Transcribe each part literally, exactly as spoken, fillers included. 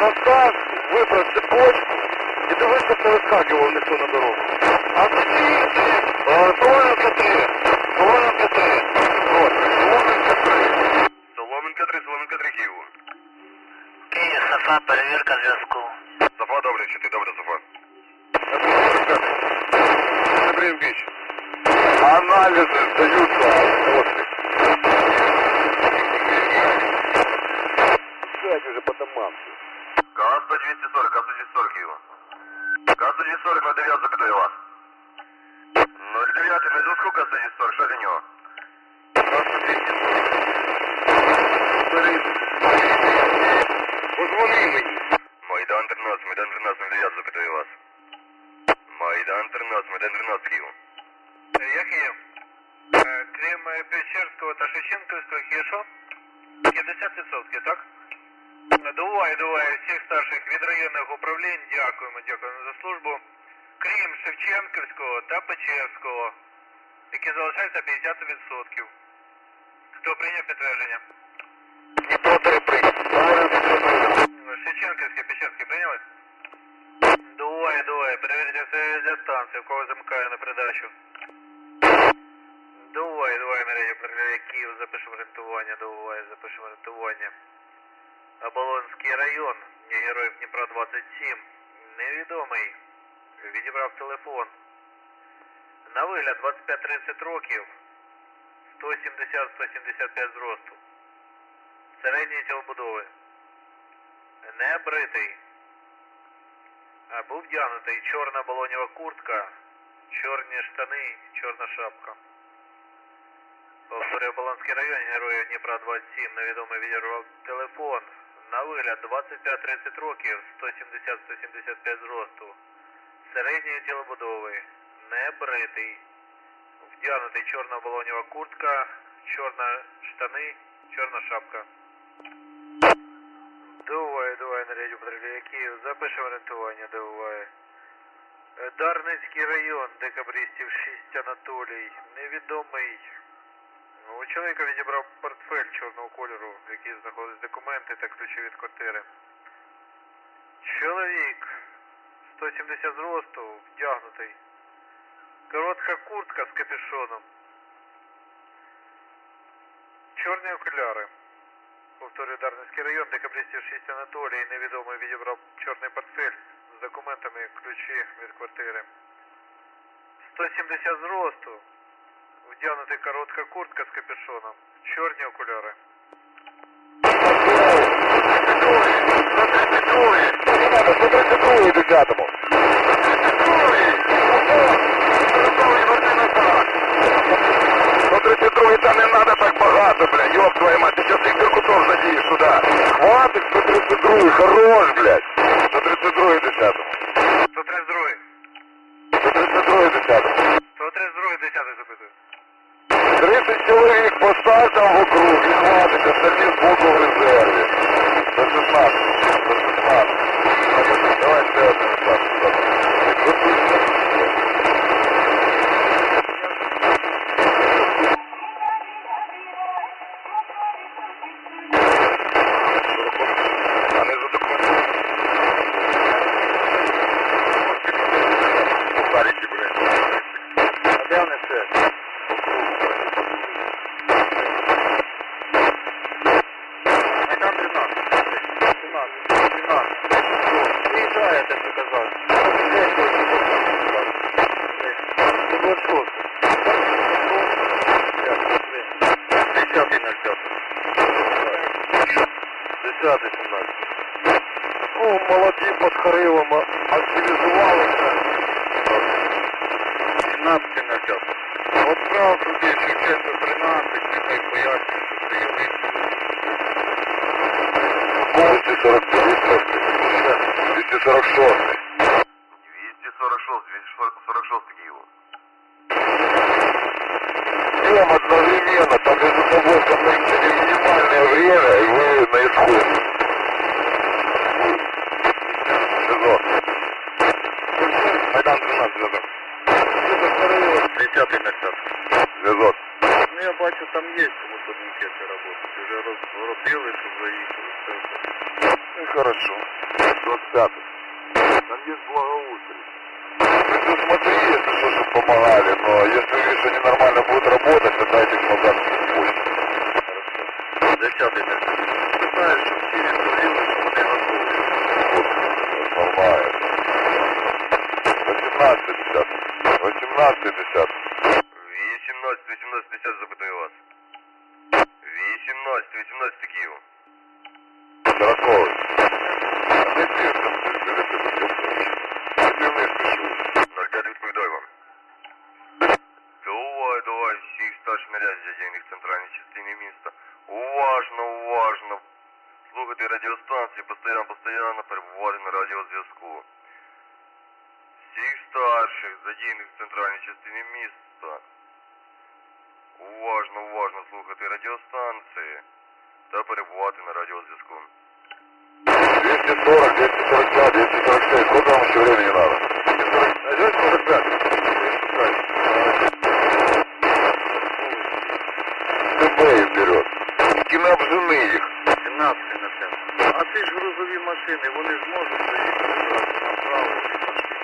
Розказ, вибрав цепочку і дивись, щоб не вискакував ніхто на дорогу. А тоді, Солом'янка три, Солом'янка три, Солом'янка три. Солом'янка три, Солом'янка три, Києву. Київ, Софа, перевірка зв'язку. Софа, добре, чи ти добре, Софа? Грин Біч. Аналізи здаються. Сядь уже по домам. КА сто двісті сорок, КА сто двісті сорок, Києву. КА сто двісті сорок, на дев'ять запитаю вас. ноль дев'ять, на зв'язку КА сто двісті сорок, що для нього? КА сто двісті сорок. Позвони мені. Майдан тринадцять, Майдан тринадцять, на дев'ять запитаю вас. Майдан тринадцять, Майдан тринадцять, Києву. Як є? Крім Печерського та Шевченківського, є що? п'ятдесят відсотків, так? Довуваю, довуваю всіх старших від районних управлінь. Дякуємо, дякуємо за службу. Крім Шевченківського та Печерського, які залишаються п'ятдесят відсотків. Хто прийняв підтвердження? Ніхто три прийняв. Шевченківський, Печерський прийняли? Довуваю, довуваю. Перевірте все для станції, в кого замикаю на передачу. Довуваю, довуваю, мережі управління Київ, запишемо орієнтування, довуваю, запишемо орієнтування. Оболонський район, не героїв Дніпра двадцять сім, невідомий, відібрав телефон. На вигляд двадцять п'ять тридцять років, сто сімдесят - сто сімдесят п'ять зросту. Середньої тілобудови. Не бритий. А був вдягнутий чорна балонєва куртка, чорні штани, чорна шапка. Повторюю, Оболонський район, героїв Дніпра двадцять сім, невідомий відірвав телефон. На вигляд двадцять п'ять тридцять років, сто сімдесят - сто сімдесят п'ять зросту. Середньої тілобудови. Не бритий. Вдягнутий чорна балонєва куртка, чорна штани, чорна шапка. Довуває, довуває, наряді управління Київ. Запишемо орієнтування, довуває. Дарницький район, декабристів шість, Анатолій. Невідомий. У чоловіка відібрав портфель чорного кольору, в якій знаходились документи та ключі від квартири. Чоловік сто сімдесят зросту, вдягнутий. Коротка куртка з капюшоном. Чорні окуляри. Повторюю, Дарницький район, декабристів шість, Анатолій. Невідомий відібрав чорний портфель з документами, ключі від квартири. сто сімдесят зросту. Вдягнутий коротка куртка з капюшоном. Чорні окуляри. сто тридцять другий десятому. сто тридцять другий, та не надо так багато, бля, ёб твою мать, ты сейчас их перкутов задеешь сюда. Хватит, сто тридцать другий, хорош, блядь. сто тридцать другий десятому. сто тридцять другий. сто тридцать другий десятому. сто тридцять другий десятий запитую. тридцать человек поставь там в округ, и хватит, остальные сбоку в резерве. До шестнадцати, до шестнадцати. Давай еще один шаг. десятий семнадцять. Ну, молоді під Харилом активізувалися. сімнадцять на час. Отправ туди Шевченко тринадцять, нехай пояснює, що це є двісті сорок п'ять, двісті сорок шість. двісті сорок шість, двісті сорок шість, Києву. Всем одновременно, там между собой коннектили минимальное время, и вы на исходе. Сезон. Майдан тринадцять, зв'язок. тридцятий на час. Зв'язок. Ну я бачу, там є кому тут анкети роботи. Вже розробили, щоб заїхали. Ну, хорошо. двадцать пятый. Там есть благоустрой. Ты смотри, если что, чтобы помогали, но если видишь, что они нормально будут работать, то дайте их назад в почту. Десятий не. Ти знаєш, що всі відповіли, що вони готові. Нормально. восемнадцать пятьдесят. восемнадцать пятьдесят. вісімнадцять, вісімнадцять п'ятдесят запитую вас. вісімнадцять, вісімнадцять Київ. Сороковый. Не пишем, ты перед этим ёбнешь. Ты не спешу. ноль п'ять відповідаю вам. Давай, давай, всіх старших нарядів задіяних в центральній частині міста. Уважно, уважно. Слухайте радіостанції, постійно, постійно перебувати на радіозв'язку. Всіх старших задіяних в центральній частині міста. Уважно, уважно слухати радіостанції та перебувати на радіозв'язку. двести сорок, двести сорок пять, двести сорок шесть. Сколько вам еще времени надо? двести сорок пять. ТБ их берет. И не обжени их. сімнадцятий на п'ять. А ці ж грузові машини, вони зможуть заїхати направо і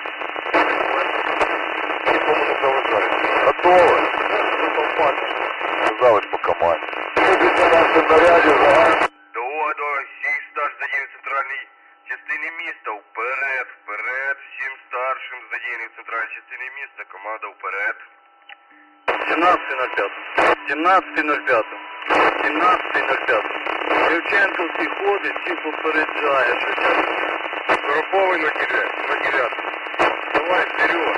Никому не заважает. Готово. Казалось по команде. Будете наши наряде, ага. Давай, давай, всіх старших задіяних в центральній частині міста. Вперед, вперед, всім старшим задіяних в центральній частині міста. Команда вперед. сімнадцятий на п'ять. сімнадцятий на п'ять. сімнадцятий на п'ять. Шевченко всі ходить, всі попереджає. Шевченко. Сороковый на девять. На девять. Давай вперед.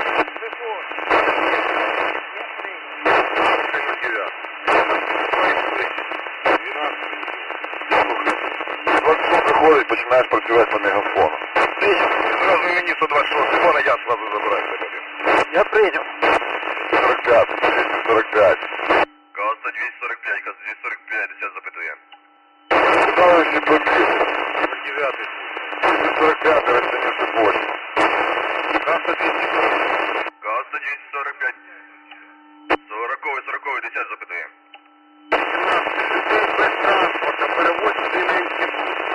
двенадцатый на девять. двадцать шесть приходит, начинаешь працювати по мегафону. Принял. Сразу вини сто двадцать шесть телефона, я сразу забираю. Я прийняв. сорок пять, двести сорок пять. Каса двісті сорок п'ять, каса двісті сорок п'ять, десять запитує. Куда вы все побили? На девятый. двести сорок пять, растянешь почту. Касса двести сорок. Каса двісті сорок п'ять. Сороковий, сороковий, десять запитує. Без транспорта перевозять дільниці.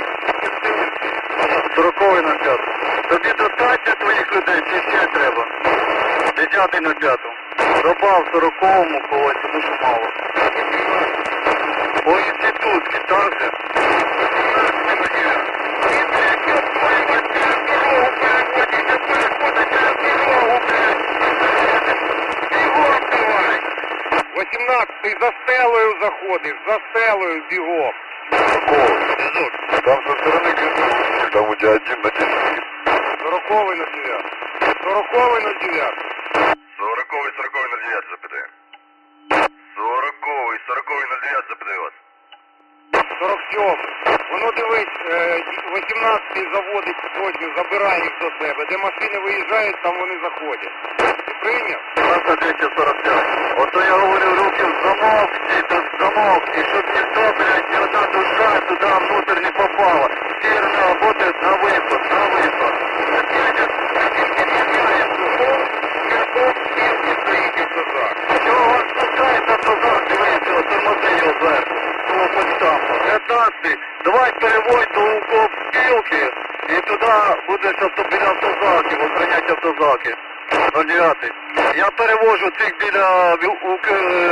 Сороковий на п'яту. Тобі достатньо твоїх людей чи ще треба? Десятий на п'яту. Добав сороковому когось, тому що мало. По інститутськи, так же? восемнадцатый за стелою заходишь, за стелою бегом. Там со стороны где-то, там у тебя один на десять. Сороковый на девятый. Сороковый на девятый. Сороковий, сороковий, на дев'ять запитує. Сороковий, сороковий, на дев'ять запитує вас. сорок сьомий. Воно дивись, вісімнадцятий заводить сьогодні, забирає їх до себе. Де машини виїжджають, там вони заходять. Ти прийняв? двісті сорок п'ять. Ото я говорю, руки в замок, і тут замок, і щоб ніхто, блядь, ні одна душа туди внутрь не попала. Всі работають на виход, на виход. Чого вас спускається тузак, дивіться, тормози його зверху. Того почтампа. п'ятнадцятий. Давай переводь до укоп спілки, і туди буде, щоб то біля автозаків, охранять автозаки. ноль дев'ять. Я перевожу цих біля УК...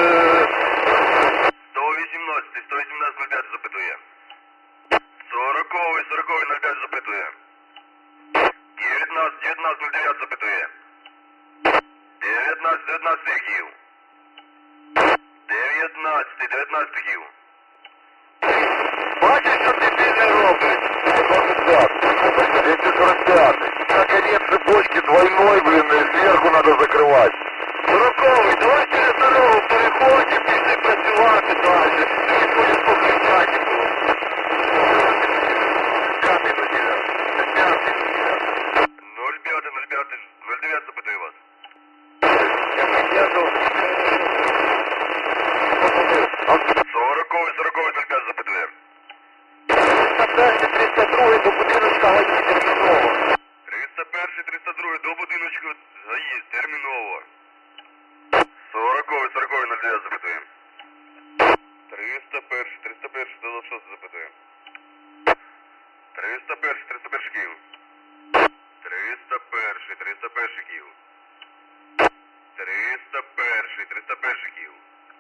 сто вісімнадцять, сто вісімнадцять, нуль п'ять запитує. Сороковий, сороковий, нуль п'ять запитує. дев'ятнадцять, дев'ятнадцять, нуль дев'ять запитує. дев'ятнадцять, дев'ятнадцять Київ. дев'ятнадцять, дев'ятнадцять Київ. Бачиш, що ти не робиш? двести сорок пять. Наконец цепочки двойной, блин, и сверху надо закрывать. Сороковий, давай через дорогу переходимо, пішли працювати далі. Ти ходиш по Хрещатику. П'ятий на дев'ятий. П'ятий на дев'ятий. нуль п'ять, нуль п'ять, нуль дев'ять запитує вас. Сороковий, сороковий, нуль п'ять запитує. Перший триста другий до будиночка гаї терміново. триста перший, триста другий до будиночку ГАІ терміново. Сороковий, сороковий, нуль дев'ять запитує. триста перший, триста перший, до шостий запитує. триста один, триста один Київ. триста один, триста один Київ. триста один, триста один Київ.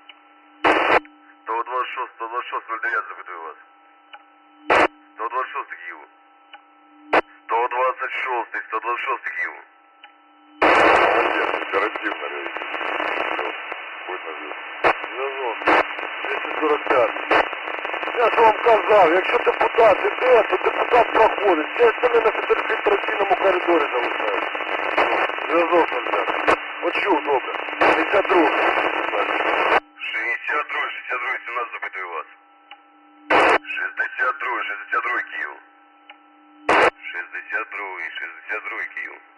сто двадцять шість, сто двадцять шість, нуль дев'ять запитую вас. сто двадцять шість Київ. сто двадцять шість, сто двадцять шість Київ. Молодец, оперативно реагирует. Будь на зв'язку. Зв'язок. двісті сорок п'ять. Я ж вам казав, якщо депутат іде, то депутат проходить. Всі остальні на фільтраційному коридорі залишаються. Зв'язок нельзя. Почув, добре. шістдесят два. шістдесят два, шістдесят два, сімнадцять запитую вас. шістдесят два, шістдесят два Київ. шістдесят два, шістдесят два Київ.